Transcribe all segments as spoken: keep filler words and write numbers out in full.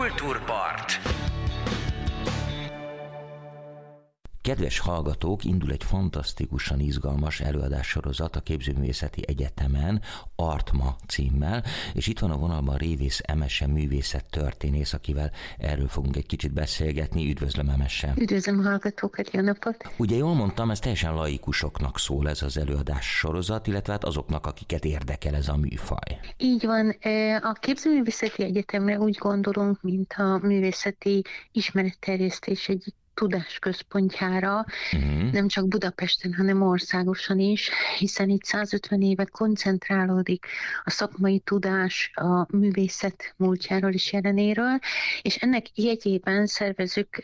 Kultúrpart. Kedves hallgatók, indul egy fantasztikusan izgalmas előadássorozat a Képzőművészeti Egyetemen, Artma címmel, és itt van a vonalban Révész Emese művészettörténész, akivel erről fogunk egy kicsit beszélgetni. Üdvözlöm, Emese! Üdvözlöm a hallgatókat, jó napot! Ugye jól mondtam, ez teljesen laikusoknak szól ez az előadássorozat, illetve hát azoknak, akiket érdekel ez a műfaj. Így van, a Képzőművészeti Egyetemre úgy gondolunk, mint a művészeti ismeretterjesztés egyik tudásközpontjára, uh-huh. nem csak Budapesten, hanem országosan is, hiszen itt százötven éve koncentrálódik a szakmai tudás a művészet múltjáról és jelenéről, és ennek jegyében szervezzük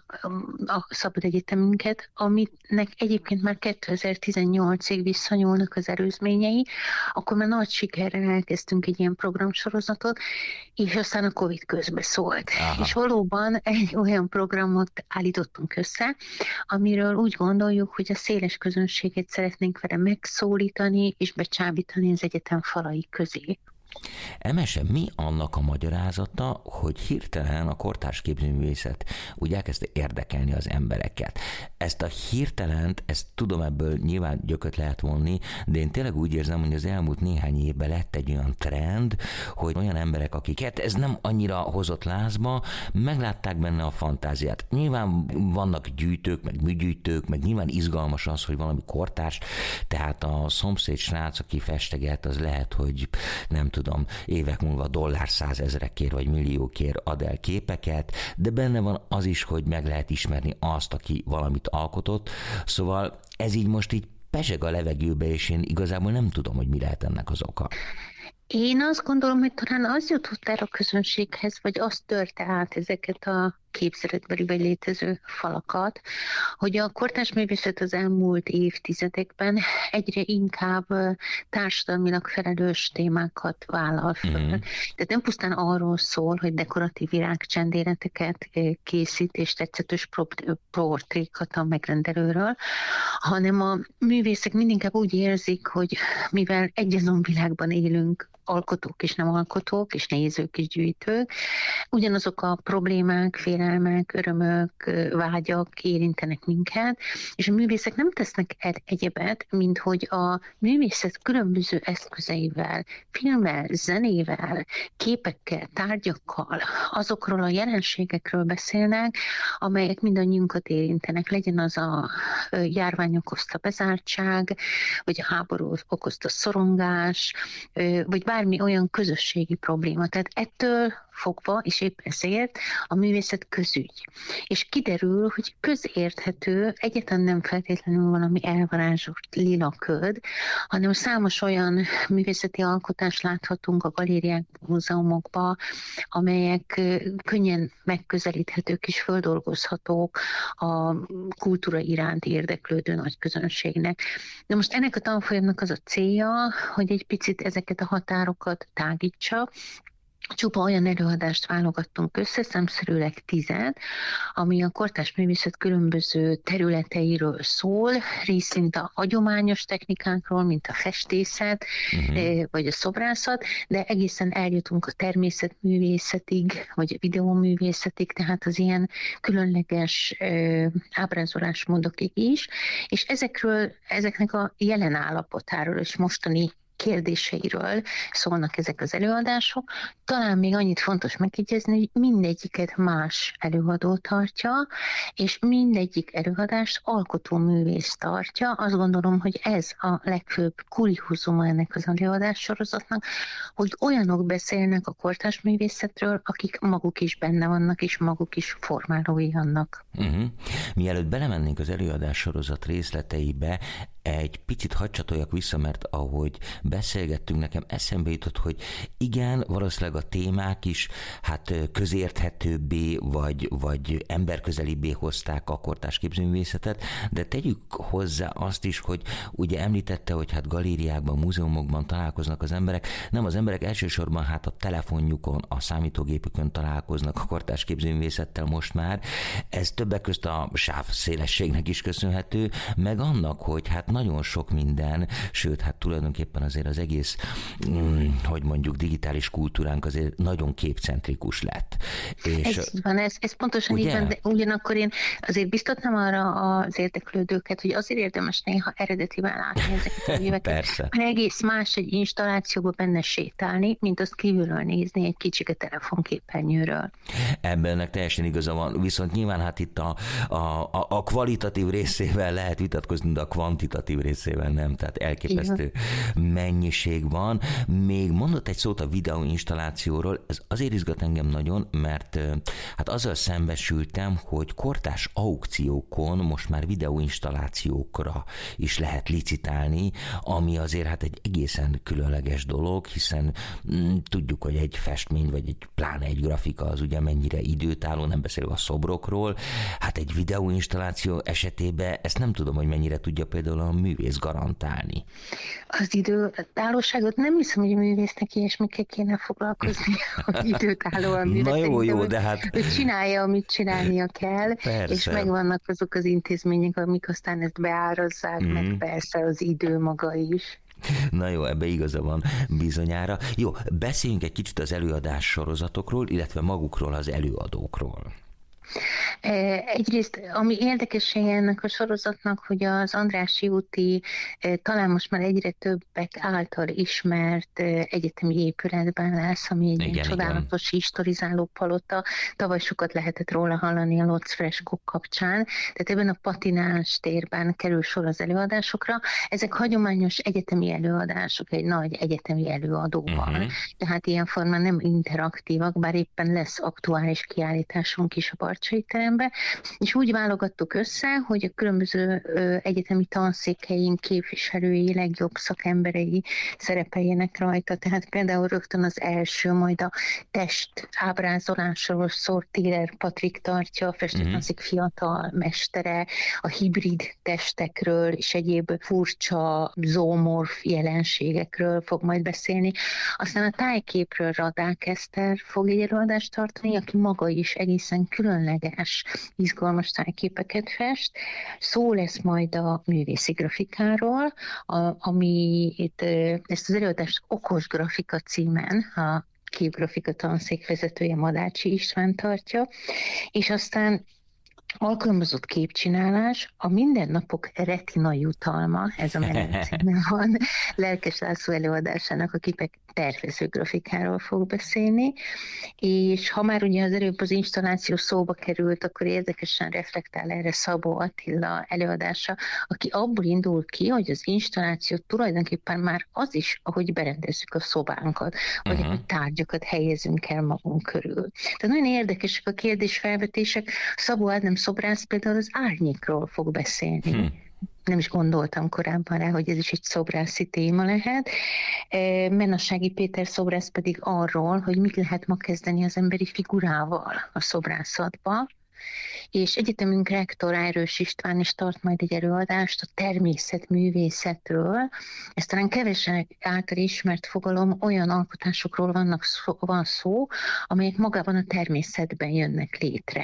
a Szabad Egyetemünket, aminek egyébként már kétezer-tizennyolcig visszanyúlnak az előzményei, akkor már nagy sikerrel elkezdtünk egy ilyen programsorozatot, és aztán a Covid közbe szólt. Aha. És valóban egy olyan programot állítottunk össze, amiről úgy gondoljuk, hogy a széles közönséget szeretnénk vele megszólítani és becsábítani az egyetem falai közé. Emese, mi annak a magyarázata, hogy hirtelen a kortárs képzőművészet úgy elkezdte érdekelni az embereket? Ezt a hirtelent, ezt tudom, ebből nyilván gyököt lehet vonni, de én tényleg úgy érzem, hogy az elmúlt néhány évben lett egy olyan trend, hogy olyan emberek, akiket ez nem annyira hozott lázba, meglátták benne a fantáziát. Nyilván vannak gyűjtők, meg műgyűjtők, meg nyilván izgalmas az, hogy valami kortárs, tehát a szomszéd srác, aki festeget, az lehet, hogy nem tudom, évek múlva dollár százezrekért vagy milliókért ad el képeket, de benne van az is, hogy meg lehet ismerni azt, aki valamit alkotott. Szóval ez így most így peseg a levegőbe, és én igazából nem tudom, hogy mi lehet ennek az oka. Én azt gondolom, hogy talán az jutott el a közönséghez, vagy az törte át ezeket a képzeletbeli vagy létező falakat, hogy a kortárs művészet az elmúlt évtizedekben egyre inkább társadalmilag felelős témákat vállal fel. Mm. Tehát nem pusztán arról szól, hogy dekoratív virágcsendéleteket készít és tetszetős portrékat a megrendelőről, hanem a művészek mindinkább úgy érzik, hogy mivel egyazon világban élünk, alkotók és nem alkotók, és nézők és gyűjtők, ugyanazok a problémák, félelmek, örömök, vágyak érintenek minket, és a művészek nem tesznek el egyebet, mint hogy a művészet különböző eszközeivel, filmmel, zenével, képekkel, tárgyakkal, azokról a jelenségekről beszélnek, amelyek mindannyiunkat érintenek. Legyen az a járvány okozta bezártság, vagy a háború okozta szorongás, vagy bármi olyan közösségi probléma. Tehát ettől fogva, és épp ezért a művészet közügy. És kiderül, hogy közérthető, egyáltalán nem feltétlenül valami elvarázsolt lila köd, hanem számos olyan művészeti alkotást láthatunk a galériák, múzeumokban, amelyek könnyen megközelíthetők és földolgozhatók a kultúra iránt érdeklődő nagy közönségnek. De most ennek a tanfolyamnak az a célja, hogy egy picit ezeket a határokat tágítsa. Csupa olyan előadást válogattunk össze, számszerűleg tizet, ami a kortárs művészet különböző területeiről szól, részint a hagyományos technikákról, mint a festészet, uh-huh. vagy a szobrászat, de egészen eljutunk a természetművészetig, vagy a videóművészetig, tehát az ilyen különleges ö, ábrázolásmódokig is, és ezekről, ezeknek a jelen állapotáról és mostani kérdéseiről szólnak ezek az előadások. Talán még annyit fontos megjegyezni, hogy mindegyiket más előadó tartja, és mindegyik előadást alkotóművész tartja. Azt gondolom, hogy ez a legfőbb kuriózuma ennek az előadás sorozatnak, hogy olyanok beszélnek a kortárs művészetről, akik maguk is benne vannak, és maguk is formálói annak. Uh-huh. Mielőtt belemennénk az előadás sorozat részleteibe, egy picit hadd csatoljak vissza, mert ahogy beszélgettünk, nekem eszembe jutott, hogy igen, valószínűleg a témák is hát közérthetőbbé, vagy, vagy emberközelibbé hozták a kortárs képzőművészetet, de tegyük hozzá azt is, hogy ugye említette, hogy hát galériákban, múzeumokban találkoznak az emberek, nem az emberek elsősorban hát a telefonjukon, a számítógépükön találkoznak a kortárs képzőművészettel most már. Ez többek közt a sávszélességnek is köszönhető, meg annak, hogy hát nagyon sok minden, sőt, hát tulajdonképpen azért az egész, hogy mondjuk digitális kultúránk azért nagyon képcentrikus lett. És ez van, ez, ez pontosan ugye? Így van, de ugyanakkor én azért biztatnám arra az érdeklődőket, hogy azért érdemes néha eredetiben látni ezeket a műveket. Persze. Egész más egy installációba benne sétálni, mint azt kívülről nézni egy kicsike telefonképernyőről. Ebben teljesen igaza van, viszont nyilván hát itt a, a, a, a kvalitatív részével lehet vitatkozni, de a kvantitatív részével nem, tehát elképesztő igen. mennyiség van. Még mondott egy szót a videóinstallációról, ez azért izgat engem nagyon, mert hát azzal szembesültem, hogy kortárs aukciókon most már videóinstallációkra is lehet licitálni, ami azért hát egy egészen különleges dolog, hiszen mm, tudjuk, hogy egy festmény, vagy egy pláne egy grafika az ugye mennyire időtálló, nem beszélve a szobrokról, hát egy videóinstalláció esetében ezt nem tudom, hogy mennyire tudja például a művész garantálni. Az időtállóságot nem hiszem, hogy a művésznek ilyesmikkel kéne foglalkozni, hogy időtállóan művésznek. Na jó, jó, de hát... Ő csinálja, amit csinálnia kell, persze. És megvannak azok az intézmények, amik aztán ezt beárazzák, mm. meg persze az idő maga is. Na jó, ebbe igaza van bizonyára. Jó, beszéljünk egy kicsit az előadás sorozatokról, illetve magukról az előadókról. Egyrészt, ami érdekessége ennek a sorozatnak, hogy az Andrássy úti, talán most már egyre többek által ismert egyetemi épületben lesz, ami egy igen, csodálatos igen. historizáló palota. Tavaly sokat lehetett róla hallani a Lotz freskók kapcsán, tehát ebben a patinás térben kerül sor az előadásokra. Ezek hagyományos egyetemi előadások egy nagy egyetemi előadóval, uh-huh. tehát ilyen formán nem interaktívak, bár éppen lesz aktuális kiállításunk is a Barcsay terembe, és úgy válogattuk össze, hogy a különböző ö, egyetemi tanszékeink képviselői, legjobb szakemberei szerepeljenek rajta, tehát például rögtön az első, majd a test ábrázolásról szól Térer Patrik tartja, a festőtanszék mm-hmm. fiatal mestere, a hibrid testekről és egyéb furcsa zoomorf jelenségekről fog majd beszélni. Aztán a tájképről Radák Eszter fog egy előadást tartani, aki maga is egészen különleges, izgalmas tájképeket fest. Szó lesz majd a művészi grafikáról, a, ami itt, ezt az előadást Okos grafika címen a képgrafika tanszék vezetője Madácsi István tartja, és aztán alkalmazott képcsinálás, a mindennapok retina jutalma, ez a menencíme van, Lelkes László előadásának a képek tervező grafikáról fog beszélni, és ha már ugye az előbb az installáció szóba került, akkor érdekesen reflektál erre Szabó Attila előadása, aki abból indul ki, hogy az installáció tulajdonképpen már az is, ahogy berendezzük a szobánkat, vagy uh-huh. tárgyakat helyezünk el magunk körül. Tehát nagyon érdekesek a kérdésfelvetések. Szabó Ádám szobrász például az árnyékról fog beszélni. Hmm. Nem is gondoltam korábban rá, hogy ez is egy szobrászi téma lehet. Menassági Péter szobrász pedig arról, hogy mit lehet ma kezdeni az emberi figurával a szobrászatba. És egyetemünk rektor Ájrős István is tart majd egy előadást a természetművészetről. Ez talán kevesen által ismert fogalom, olyan alkotásokról vannak szó, van szó, amelyek magában a természetben jönnek létre.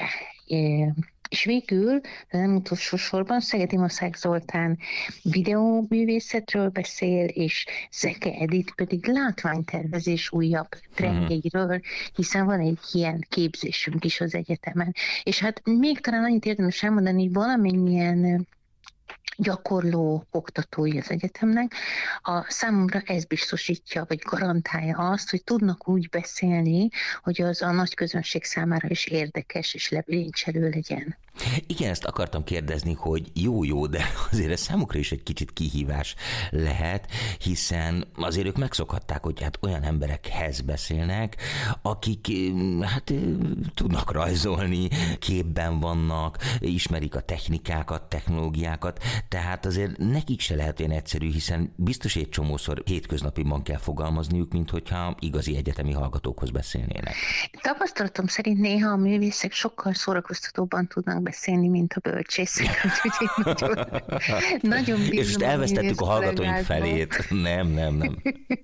És végül, de nem utolsó sorban, Szegedi Maszák Zoltán videóművészetről beszél, és Zeke Edith pedig látványtervezés újabb trendjeiről, hiszen van egy ilyen képzésünk is az egyetemen. És hát még talán annyit érdemes elmondani, hogy valamennyien gyakorló oktatói az egyetemnek, a számomra ez biztosítja, vagy garantálja azt, hogy tudnak úgy beszélni, hogy az a nagy közönség számára is érdekes és lebilincselő legyen. Igen, ezt akartam kérdezni, hogy jó-jó, de azért ez számukra is egy kicsit kihívás lehet, hiszen azért ők megszokhatták, hogy hát olyan emberekhez beszélnek, akik hát tudnak rajzolni, képben vannak, ismerik a technikákat, technológiákat, tehát azért nekik se lehet olyan egyszerű, hiszen biztos egy csomószor hétköznapiban kell fogalmazniuk, mint hogyha igazi egyetemi hallgatókhoz beszélnének. Tapasztalatom szerint néha a művészek sokkal szórakoztatóbban tudnak beszélni, mint a bölcsészek. nagyon, nagyon bízom. És elvesztettük a hallgatóink felét. Nem, nem, nem.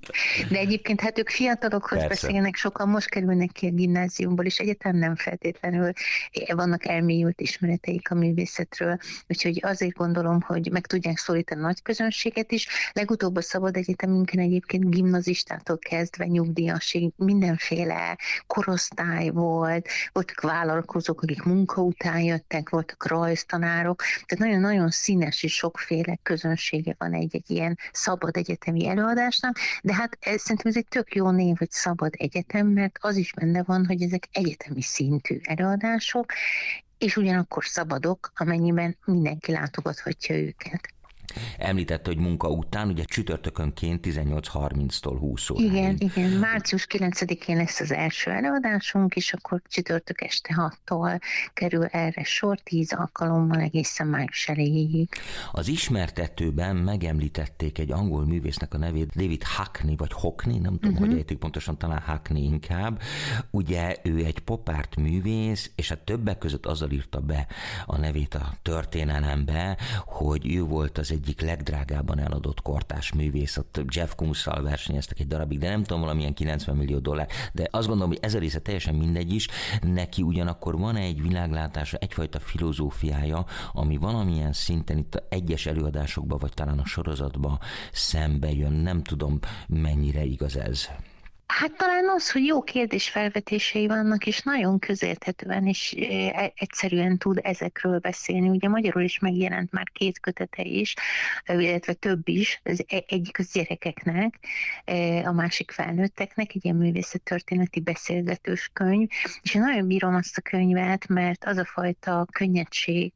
De egyébként hát ők fiatalokhoz Persze. beszélnek, sokan most kerülnek ki a gimnáziumból, és egyetem nem feltétlenül vannak elmélyült ismereteik a művészetről. Úgyhogy azért gondolom, hogy meg tudják szólítani a nagy közönséget is. Legutóbb a Szabad Egyetemünkön egyébként gimnazistától kezdve nyugdíjasig mindenféle korosztály volt, voltak vállalkozók, akik munka után jöttek, voltak rajztanárok, tehát nagyon-nagyon színes és sokféle közönsége van egy-egy ilyen szabad egyetemi előadásnak, de hát ez, szerintem ez egy tök jó név, hogy Szabad Egyetem, mert az is benne van, hogy ezek egyetemi szintű előadások, és ugyanakkor szabadok, amennyiben mindenki látogathatja őket. Említette, hogy munka után, ugye csütörtökönként tizennyolc harminctól húsz óráig. Igen, igen, március kilencedikén lesz az első előadásunk, és akkor csütörtök este hattól kerül erre sor, tíz alkalommal egészen május elejéig. Az ismertetőben megemlítették egy angol művésznek a nevét, David Hockney, vagy Hockney, nem tudom, uh-huh. hogy ejtik pontosan, talán Hockney inkább. Ugye ő egy pop-art művész, és a többek között azzal írta be a nevét a történelembe, hogy ő volt az egyik legdrágábban eladott kortárs művész, ott Jeff Koons-szal versenyeztek egy darabig, de nem tudom, valamilyen kilencven millió dollár, de azt gondolom, hogy ez a része teljesen mindegy is, neki ugyanakkor van egy világlátása, egyfajta filozófiája, ami valamilyen szinten itt a egyes előadásokban, vagy talán a sorozatban szembe jön, nem tudom, mennyire igaz ez. Hát talán az, hogy jó kérdésfelvetései vannak, és nagyon közérthetően és egyszerűen tud ezekről beszélni. Ugye magyarul is megjelent már két kötete is, illetve több is, az egyik az gyerekeknek, a másik felnőtteknek, egy ilyen művészettörténeti beszélgetős könyv, és én nagyon bírom azt a könyvet, mert az a fajta könnyedség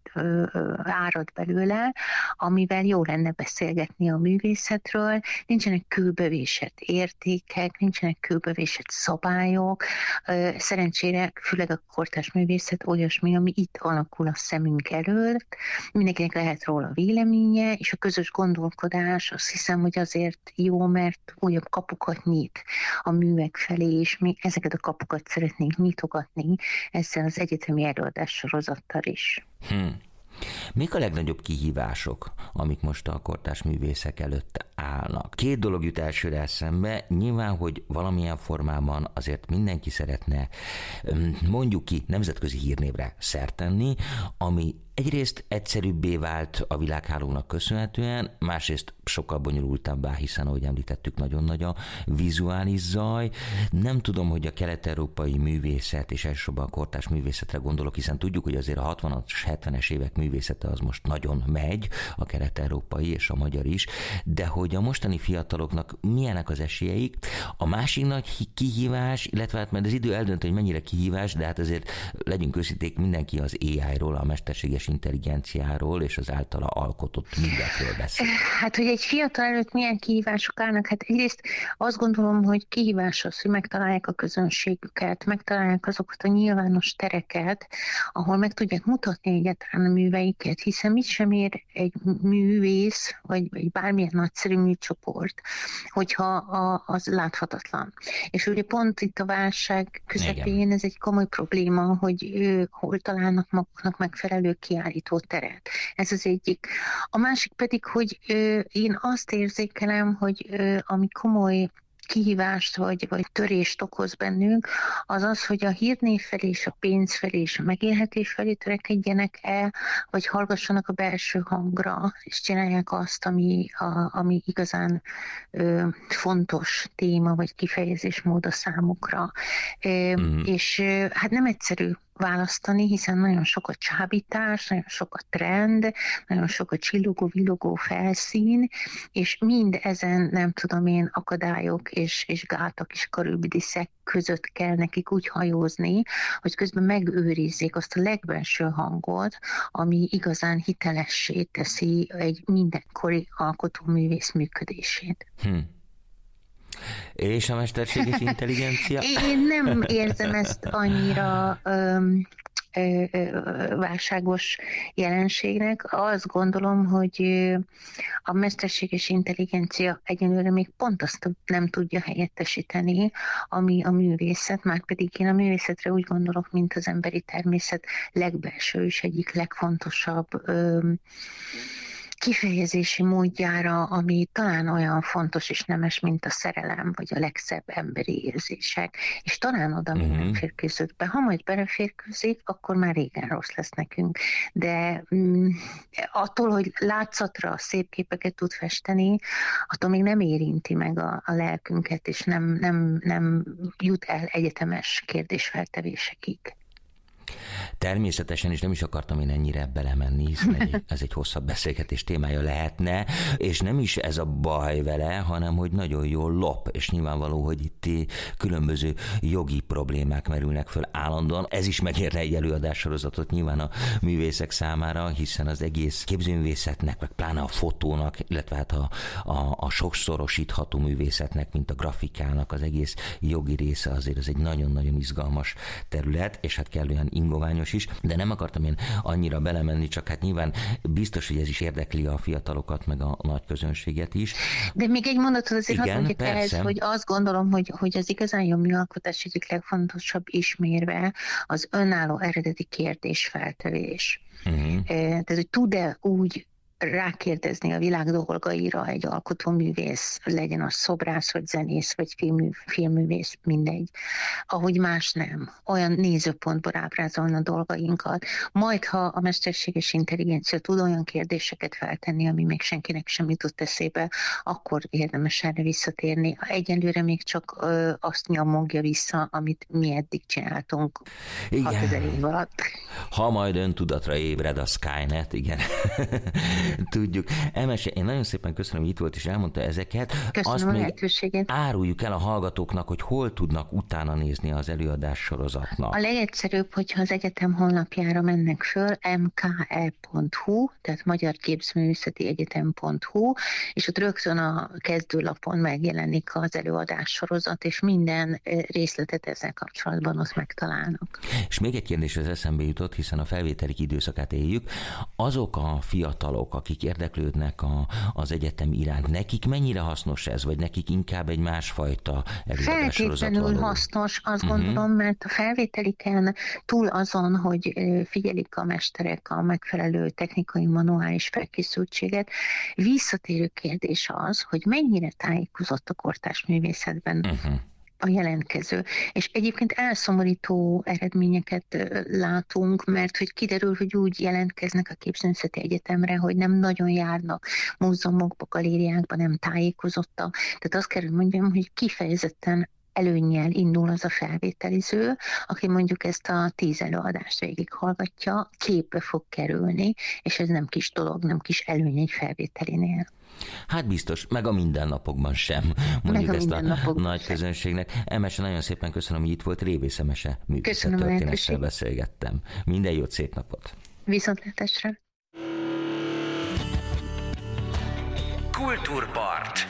árad belőle, amivel jó lenne beszélgetni a művészetről, nincsenek kőbevésett értékek, nincsenek kőbevésett szabályok. Szerencsére, főleg a kortárs művészet olyasmi, ami itt alakul a szemünk előtt. Mindenkinek lehet róla véleménye, és a közös gondolkodás azt hiszem, hogy azért jó, mert újabb kapukat nyit a művek felé, és mi ezeket a kapukat szeretnénk nyitogatni ezzel az egyetemi előadás sorozattal is. Hmm. Mik a legnagyobb kihívások, amik most a kortárs művészek előtt állnak? Két dolog jut elsőre eszembe, nyilván, hogy valamilyen formában azért mindenki szeretne, mondjuk ki, nemzetközi hírnévre szert tenni, ami egyrészt egyszerűbbé vált a világhálónak köszönhetően, másrészt sokkal bonyolultabbá, hiszen, ahogy említettük, nagyon nagy a vizuális zaj. Nem tudom, hogy a kelet-európai művészet, és elsősorban a kortárs művészetre gondolok, hiszen tudjuk, hogy azért a hatvanas, hetvenes évek művészete az most nagyon megy, a kelet-európai és a magyar is, de hogy a mostani fiataloknak milyenek az esélyeik. A másik nagy kihívás, illetve hát mert az idő eldönt, hogy mennyire kihívás, de hát azért legyünk őszinték, mindenki az á í-ról, a mesterséges intelligenciáról és az általa alkotott művekről beszél. Hát, hogy egy fiatal előtt milyen kihívások állnak? Hát egyrészt azt gondolom, hogy kihívás az, hogy megtalálják a közönségüket, megtalálják azokat a nyilvános tereket, ahol meg tudják mutatni egyáltalán a műveiket, hiszen mit sem ér egy művész, vagy, vagy bármilyen nagyszerű műcsoport, hogyha a, az láthatatlan. És ugye pont itt a válság közepén Igen. ez egy komoly probléma, hogy ő, hol találnak maguknak megfelelő kiállító teret. Ez az egyik. A másik pedig, hogy ö, én azt érzékelem, hogy ö, ami komoly kihívást vagy, vagy törést okoz bennünk, az az, hogy a hírnév felé és a pénz felé és a megélhetés felé törekedjenek el, vagy hallgassanak a belső hangra, és csinálják azt, ami, a, ami igazán ö, fontos téma, vagy kifejezésmód a számukra. Ö, mm. És ö, hát nem egyszerű választani, hiszen nagyon sok a csábítás, nagyon sok a trend, nagyon sok a csillogó-villogó felszín, és mind ezen, nem tudom én, akadályok és, és gátak és karübidiszek között kell nekik úgy hajózni, hogy közben megőrizzék azt a legbelső hangot, ami igazán hitelessé teszi egy mindenkori alkotóművész működését. Hm. És a mesterséges intelligencia? Én nem érzem ezt annyira um, válságos jelenségnek. Azt gondolom, hogy a mesterséges intelligencia egyenlőre még pont azt nem tudja helyettesíteni, ami a művészet, már pedig én a művészetre úgy gondolok, mint az emberi természet legbelső és egyik legfontosabb kifejezési módjára, ami talán olyan fontos és nemes, mint a szerelem, vagy a legszebb emberi érzések, és talán oda még nem férkőzött be. Ha majd beleférkőzik, akkor már régen rossz lesz nekünk. De mm, attól, hogy látszatra szép képeket tud festeni, attól még nem érinti meg a, a lelkünket, és nem, nem, nem jut el egyetemes kérdésfeltevésekig. Természetesen, és nem is akartam én ennyire belemenni, hiszen ez egy hosszabb beszélgetés témája lehetne, és nem is ez a baj vele, hanem hogy nagyon jól lop, és nyilvánvaló, hogy itt különböző jogi problémák merülnek föl állandóan. Ez is megérne egy előadássorozatot nyilván a művészek számára, hiszen az egész képzőművészetnek, meg pláne a fotónak, illetve hát a, a, a sokszorosítható művészetnek, mint a grafikának, az egész jogi része azért az egy nagyon-nagyon izgalmas terület, és hát kellően ingoványos is, de nem akartam én annyira belemenni, csak hát nyilván biztos, hogy ez is érdekli a fiatalokat, meg a nagy közönséget is. De még egy mondatot azért hadd mondjuk ehhez, hogy azt gondolom, hogy, hogy az igazán jó műalkotás egyik legfontosabb ismérve az önálló eredeti kérdésfeltevés. Uh-huh. Tehát, hogy tud-e úgy rákérdezni a világ dolgaira egy alkotóművész, legyen az szobrász, vagy zenész, vagy film, filmművész, mindegy, ahogy más nem. Olyan nézőpontból ábrázolna dolgainkat. Majd, ha a mesterséges intelligencia tud olyan kérdéseket feltenni, ami még senkinek sem jutott eszébe, akkor érdemes erre visszatérni. Egyelőre még csak ö, azt nyomogja vissza, amit mi eddig csináltunk hatezer év alatt. Ha majd öntudatra ébred a Skynet, igen. Tudjuk. Emese, én nagyon szépen köszönöm, hogy itt volt és elmondta ezeket. Köszönöm Azt a még lehetőséget. Áruljuk el a hallgatóknak, hogy hol tudnak utána nézni az előadás sorozatnak. A legegyszerűbb, hogyha az egyetem honlapjára mennek föl, em ká e pont hú, tehát Magyar Képzőművészeti Egyetem pont hú, és ott rögtön a kezdőlapon megjelenik az előadás sorozat, és minden részletet ezzel kapcsolatban ott megtalálnak. És még egy kérdés az eszembe jutott, hiszen a felvételik időszakát éljük. Azok a fiatalok, akik érdeklődnek a, az egyetem iránt, nekik mennyire hasznos ez, vagy nekik inkább egy másfajta előadás sorozat való? Feltétlenül hasznos, azt uh-huh. gondolom, mert a felvételiken túl azon, hogy figyelik a mesterek a megfelelő technikai manuális felkészültséget, visszatérő kérdés az, hogy mennyire tájékozott a kortárs művészetben uh-huh. a jelentkező. És egyébként elszomorító eredményeket látunk, mert hogy kiderül, hogy úgy jelentkeznek a Képzőművészeti Egyetemre, hogy nem nagyon járnak múzeumokba, galériákba, nem tájékozottak. Tehát azt kell, hogy mondjam, hogy kifejezetten előnnyel indul az a felvételiző, aki mondjuk ezt a tíz előadást végighallgatja, képbe fog kerülni, és ez nem kis dolog, nem kis előny egy felvételinél. Hát biztos, meg a mindennapokban sem, mondjuk a ezt a nagy sem. Közönségnek. Emese, nagyon szépen köszönöm, hogy itt volt, Révész Emese művészettörténésszel beszélgettem. Minden jót, szép napot! Viszontlátásra! Kultúrpart.